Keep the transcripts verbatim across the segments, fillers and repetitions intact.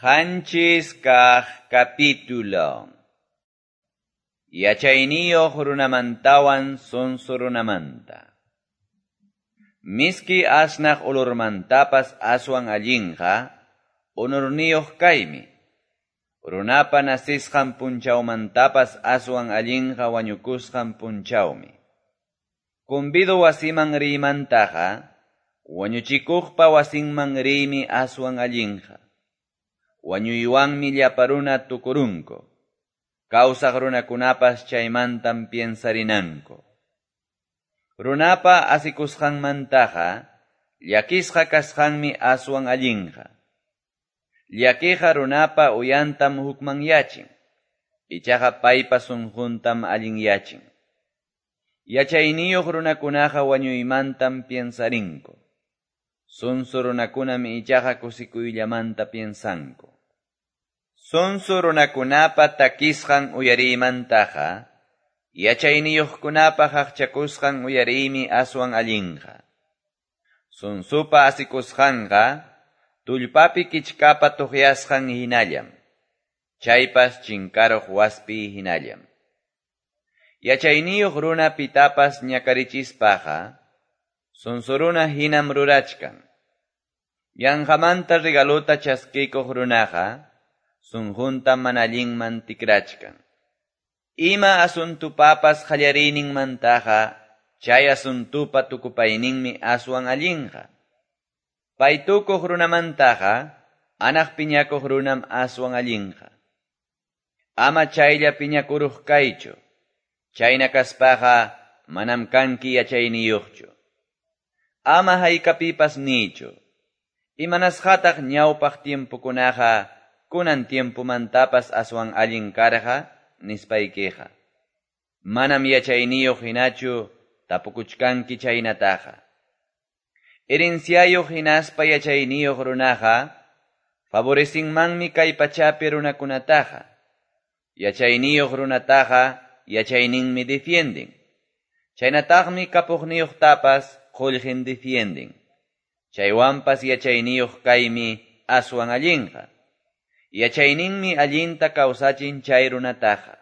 Hanchis kah capítulo. Yachayniyuq runamantawan sonso runamanta. Miski asnaq ulurmantapas aswan allinqa, unurniyuq kaymi. Runapa nasisqan punchawmantapas aswan allinqa wañukusqan punchawmi. Kumbidu wasiman riymantaqa, wañuchikuqpa wasinman riymi aswan allinqa. Wañuywanmi llaparuna tukurunko. Kawsaq runakunapas chaymantam piensarinanko. Runapa asikusqanmantaqa, llakisqa kasqanmi aswan allinqa. Llakiqa runapa uyantam hukman yachin. Ichaqa paypa sunquntam allinyachin. Yachayniyuq runakunaqa wañuymantam piensarinko. Sonso runakunam ichaqa kusikuyllamantam piensanko. Sonso runakunapa takisqan uyarimantaqa, yachayniyuqkunapa haqchakusqan uyarimi aswan allinqa. Sonsopa asikusqanqa, tullpapi kichkapa tuqyasqan hinallam. Chaypas chinkaruq waspi hinallam. Yachayniyuq runa pitapas ñakarichispaqa, sonso runa hinam rurachkan. Yanqamanta regaluta chaskikuq runaqa, sunqunta manallinman tikrachkan. Ima asuntupapas qallariyninmantaqa, chay asuntupa tukupayninmi aswan allinqa. Pay tukuq runamantaqa, anaq piñakuq runam aswan allinqa. Ama chaylla piñakuruq kaychu. Chayna kaspaqa, manam kanki yachayniyuqchu. Ama haykapipas nichu. Imanasqataq ñawpaq tiempukunaqa, kunan tiempumantapas aswan allin karqa, nispaykiqa. Manam yachayniyuq hinachu, tapukuchkanki chaynataqa. Herenciayuq hinaspa yachayniyuq runaqa, favoresinmanmi kay pachapi runakunataqa. Yachayniyuq runataqa, yachayninmi defienden. Chaynataqmi kapuqniyuqtapas, qullqin defienden. Chaywanpas yachayniyuq kaymi aswan allinqa. Yachayninmi allinta kawsachin chay runataqa.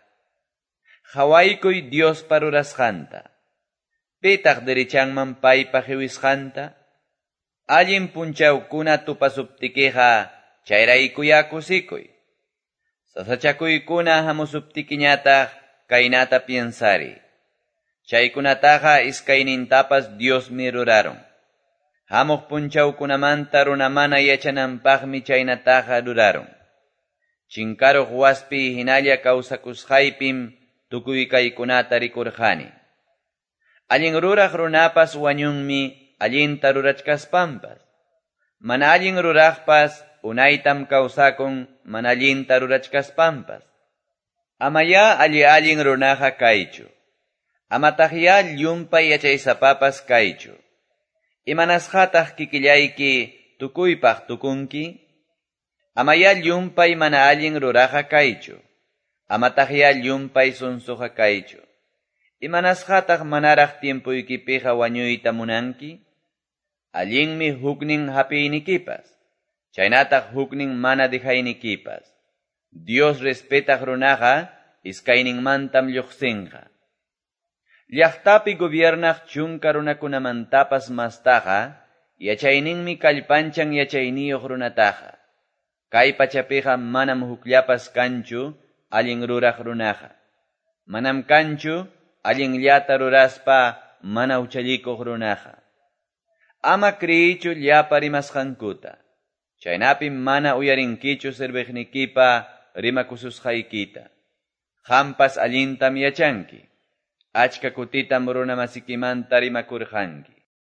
Hawaykuy Dios parurasqanta. Pitaq derichanman paypa hiwisqanta. Allin punchawkuna tupasuptikiqa chayraykuya kusikuy. Sasachakuykuna hamusuptikiñataq kaynata piensari. Chaykunataqa iskaynintapas Diosmi ruraron. Hamuq punchawkunamanta runamana yachananpaqmi chaynataqa ruraron. Chinkaruq waspi hinalla kawsakusqaypim tukuy kaykunata rikurqani. Allin ruraq runapas wañunmi allinta rurachkaspampas. Mana allin ruraqpas unaytam kawsakun mana allinta rurachkaspampas. Amaya alli allin runaqa kaychu. Amataqya llumpay yachaysapapas kaychu. Imanasqataq kikillayki tukuypaq tukunki? Amaya llumpay mana allin ruraqa kaychu. Amataqya llumpay sonsoqa kaychu. Imanasqataq manaraq tiempuykipiqa wañuyta munanki? Allinmi huknin hapiynikipas. Chaynataq huknin mana dejaynikipas. Dios respetaq runaqa iskayninmantam lluqsinqa. Llaqtapi gobiernaq chunka runakunamantapas mastaqa, yachayninmi kallpanchan yachayniyuq runataqa. Kay pachapiqa manam hukllapas kanchu allin ruraq runaqa. Manam kanchu allinllata ruraspa mana uchallikuq runaqa. Ama kriyichu llapa rimasqankuta. Chaynapim mana uyarinkichu sirviqnikipa rimakususqaykita. Hampas allintam yachanki. Achka kutitam runamasikimanta rimakurqanki.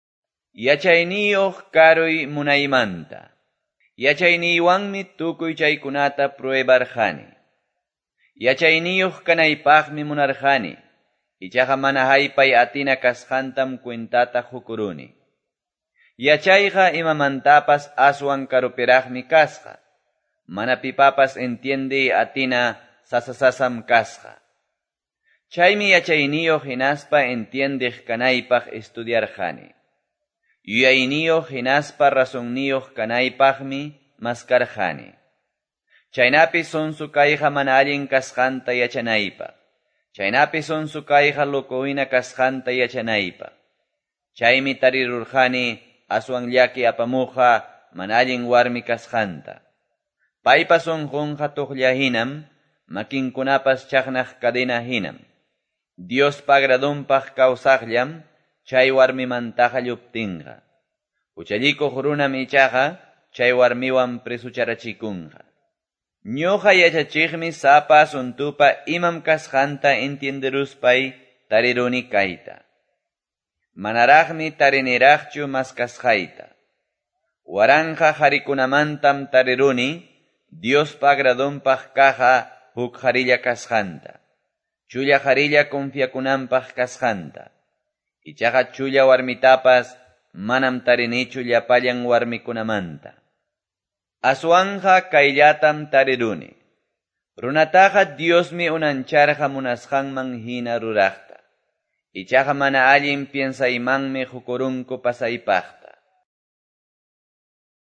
Yachayniyuq karuy munaymanta. Yachayniywanmi tukuy chaykunata pruebarqani. Yachayniyuq kanaypaqmi munarqani. Ichaqa mana haypay atina kasqantam cuentata hukuruni. Yachayqa imamantapas aswan karupiraqmi kasqa. Mana pipapas entiende atina sasasasam kasqa. Chaymi yachayniyuq hinaspa entiendiq kanaypaq estudiarqani. Yuyayniyuq hinaspa razonniyuq kanaypaqmi maskarqani. Chaynapi sonsu kayqa mana allin kasqanta yachanaypaq. Chaynapi sonsu kayqa lukuhina kasqanta yachanaypaq. Chaymi tarirurqani aswan llaki apamuqa mana allin warmi kasqanta. Paypa sonqunqa tuqlla hinam, makinkunapas chaqnaq cadena hinam. Diospa agradunpaq kawsaqllam, chay warmimantaqa lluptinqa. Uchallikuq runam ichaqa, chay warmiwan presucharachikunqa. Ñuqa yachachiqmi sapa asuntupa imam kasqanta entenderuspay tariruni kayta. Manaraqmi tariniraqchu mas kasqayta. Waranqa qarikunamantam tariruni, Diospa agradunpaq kaqa huk qarilla kasqanta. Chulla qarilla confiakunanpaq kasqanta. Ichaqa chulla warmitapas manam tarinichu llapallan warmikunamanta. Aswanja kayllatam tariruni. Runataqa Diosmi unancharqa munasqanman hina ruraqta. Ichaqa mana allin piensaymanmi hukurunku pasaypaqta.